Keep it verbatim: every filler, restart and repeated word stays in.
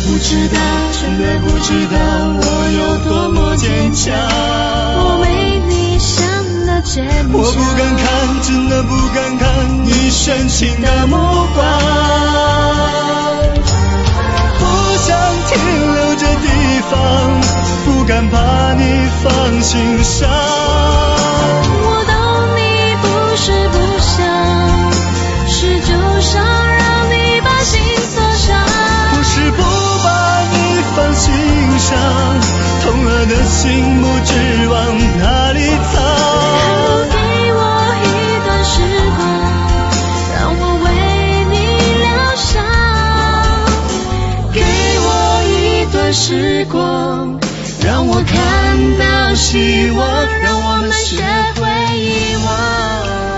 不知道，真的不知道我有多么坚强。 我为你想了坚强， 我不敢看，真的不敢看你深情的目光。不想停留这地方，不敢把你放心上。 我懂你不是不想，是就想让你把心锁上。 不是不把你放心上，痛了的心不知往哪里藏。 给我一段时光，让我为你疗伤。给我一段时光，让我看到希望，让我们学会遗忘。